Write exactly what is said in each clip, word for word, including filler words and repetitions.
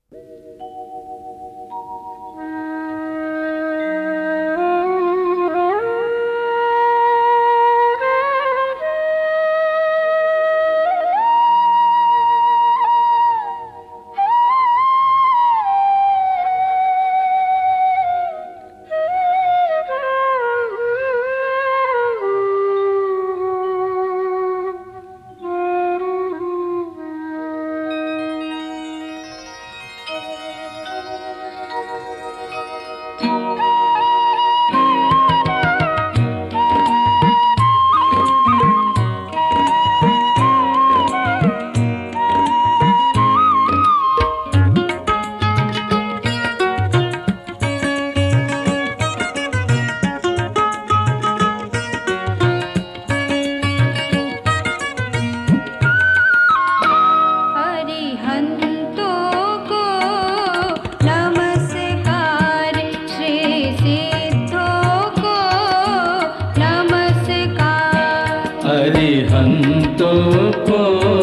अरिहंतों को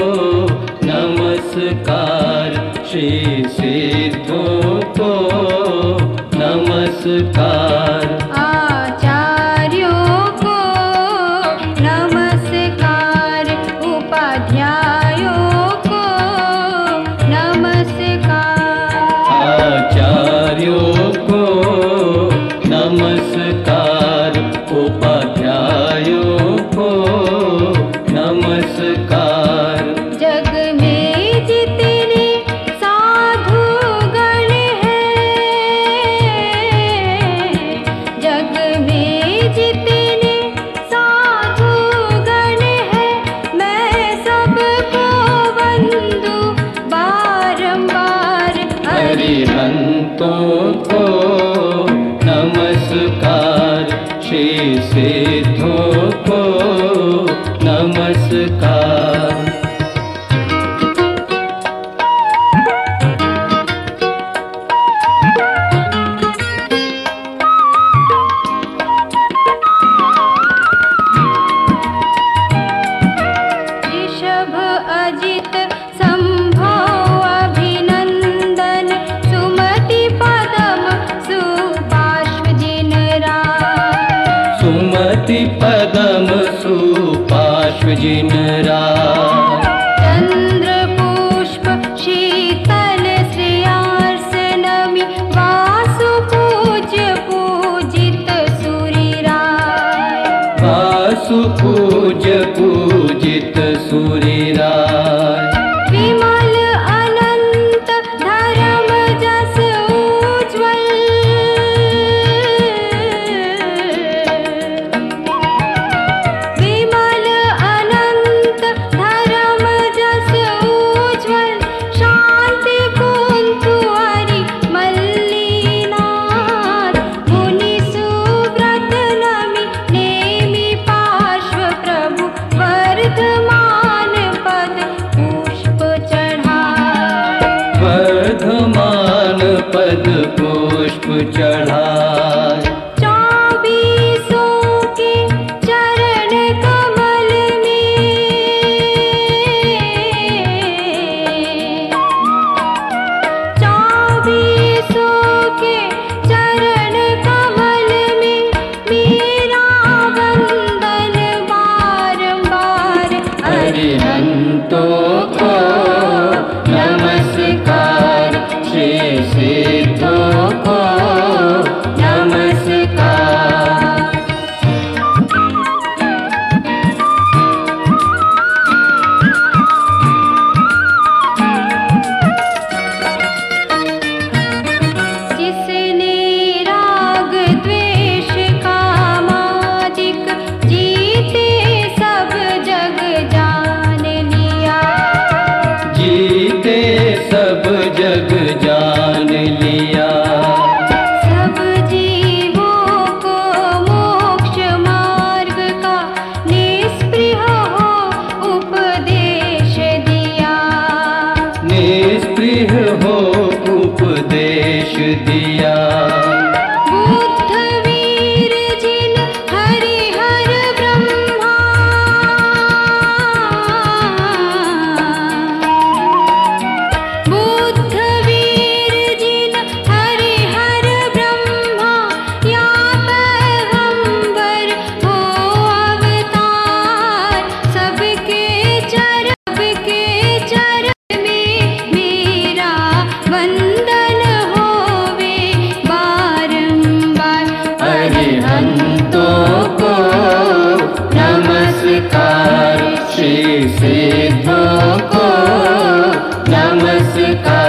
नमस्कार, श्री सिद्धों को नमस्कार, आचार्यों को नमस्कार, उपाध्यायों को नमस्कार, आचार्यों को नमस्कार, उपाध्यायों को नमस्कार। जग में जितने साधु गण हैं, जग में जितने साधु गण हैं, मैं सबको वंदू बारंबार। अरिहंतों को नमस्कार, श्री सिद्धों को नमस्कार। ऋषभ अजित संभव अभिनंदन, सुमति पदम सुपार्श्वजिनराय, सुमति पदम सुपार्श्वजिनराय, चंद्र पुष्प शीतल श्रेयार्स नमि, वासु पूज्य पूजित सूरिराय, वासु पूज्य पूजित सूरिराय, विमल अनंत धर्म जस उज्ज्वल, विमल अनंत धर्म जस उज्ज्वल, शांति कुंतु हरि मल्लीनाथ, मुनि सुव्रत नमि नेमि पार्श्व प्रभु, वर्धमान पद पुष्प चढ़ाए, वर्धमान पद पुष्प चढ़ाए, चौबीसों के चरण कमल में, चौबीसों के चरण कमल में, मेरा वंदन बारंबार। अरिहंतों को नमस्कार, श्री सिद्धों को नमस्कार। जिसने राग द्वेष कामादिक जीते सब जग जान लिया, जीते सब जग जान लिया, सब जीवों को मोक्ष मार्ग का निष्प्रिय हो उपदेश दिया, निस्पृह हो उपदेश दिया, बुद्ध वीर जिन हरिहर ब्रह्मा, बुद्ध वीर नमस्कार।